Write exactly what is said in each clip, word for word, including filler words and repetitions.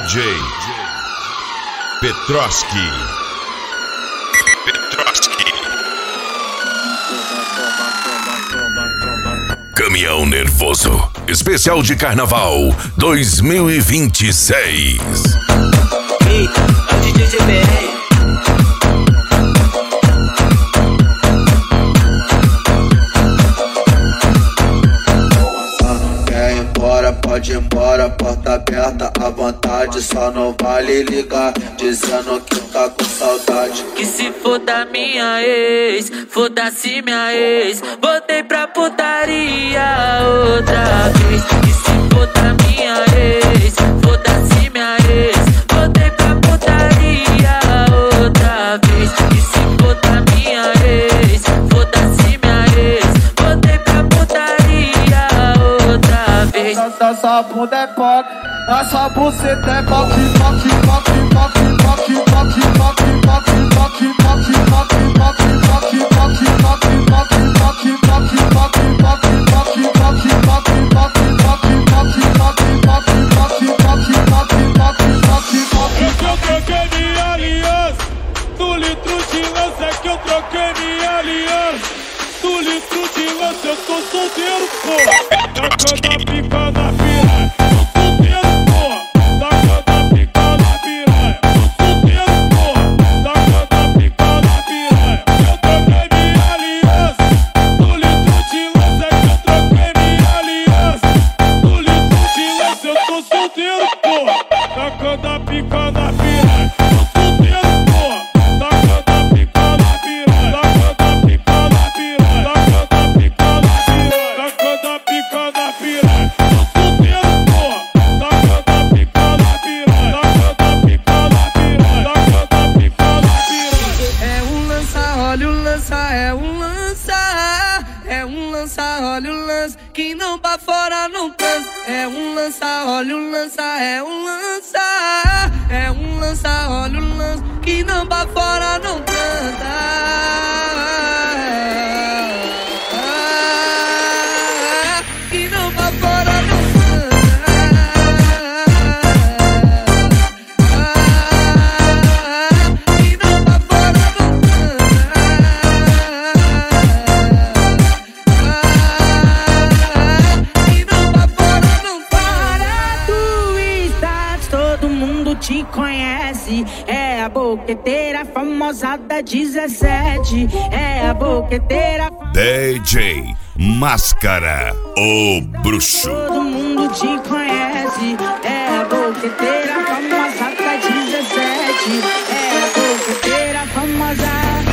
J Petroski. Petroski. Caminhão Nervoso, especial de Carnaval dois mil e vinte e seis. Eita, é o D J G B R. Quer ir embora, pode ir embora, porta aberta à vontade. Só não vale ligar, dizendo que tá com saudade. Que se foda minha ex, foda-se minha ex. Voltei pra putaria outra vez. Que se foda minha ex, foda-se minha ex. Voltei pra putaria outra vez. Que se foda minha ex, foda-se minha ex. Voltei pra putaria outra vez. Nossa bunda é pop, nossa buceta é pop, pop, pop, pop, pop, pop, pop, pop, pop, pop, pop, pop, pop, eu troquei minha aliança, no litro de lança que eu troquei minha aliança, no litro de lança eu tô solteiro, porra, tacando a pica na piranha, tô solteiro, porra, tacando a pica na piranha, tô solteiro, porra, tacando a pica na piranha. Eu troquei minha aliança, no litro de lança que eu troquei minha aliança, no litro de lança eu tô solteiro, porra, tacando a pica na piranha, tô solteiro, porra, tacando a pica na piranha, tacando a pica na piranha, tacando a pica na piranha, tacando a pica na piranha, tô solteiro, porra, tacando a pica na piranha, tacando a pica na piranha, tacando a pica na piranha. É um lança, olha o lança, é um lança, é um lança, olha o lança, que não pra fora não transa. É um lança, olha o lança, é um lança, é um lança, olha o lança, que não pra fora não transa. Que não pra fora não te conhece, é a boqueteira famosa da dezessete, é a boqueteira D J Máscara, o bruxo. todo mundo te conhece, é a boqueteira famosa da dezessete, é a boqueteira famosa.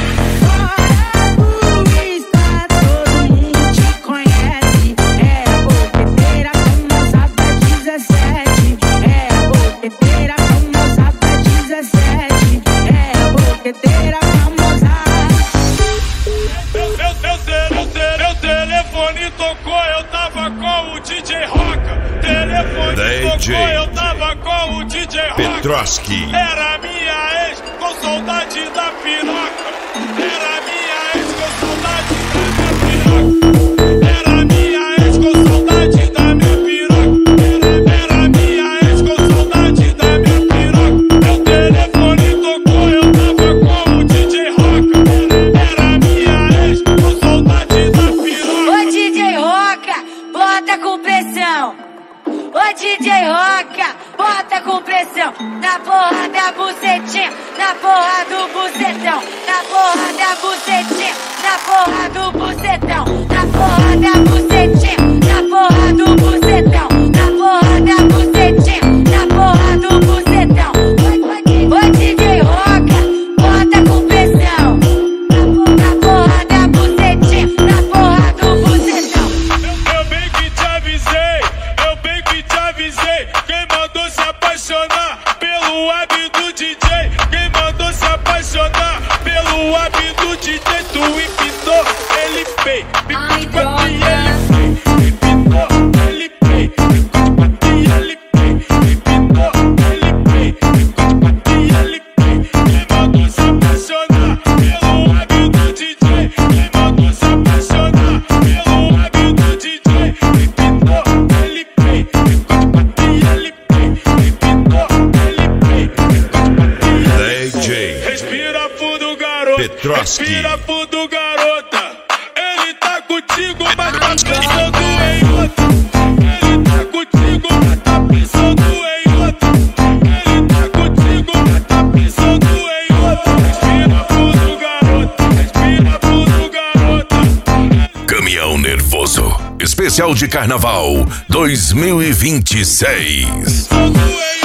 Meu telefone tocou, eu tava com o D J Roca. Telefone D J tocou, eu tava com o D J Roca. Petroski. Era minha ex com saudade da piroca. Era minha ex com saudade da minha piroca. Era minha ex com saudade da minha piroca. Era minha ex com saudade da minha piroca. Meu telefone tocou, eu tava com o D J Roca. Era minha ex com saudade da piroca. Ô D J Roca, bota com pressão. Ô D J Roca, bota com pressão. Na porra da bucetinha, na porra do bucetão. Na porra da bucetinha, na porra do bucetão. Na porra da bucetinha, na porra do bucetão. Na porra da bucetinha, na porra do bucetão. Ô D J Roca, bota com pressão. Na porra da bucetinha, na porra do bucetão. Eu bem que te avisei, eu bem que te avisei. Quem mandou se apaixonar pelo web do D J? Quem mandou se apaixonar pelo web do D J? Tu impitou, ele fez. Me Ai, e ele droga. garoto. Petrovski. Respira fundo, garota. Ele tá contigo, mas tá pensando em outro. Ele tá contigo, mas tá pensando em outro. Ele tá contigo, mas tá pensando em outro. Respira fundo, garota. Respira fundo, garota. Caminhão Nervoso. Especial de Carnaval dois mil e vinte e seis. Pensando em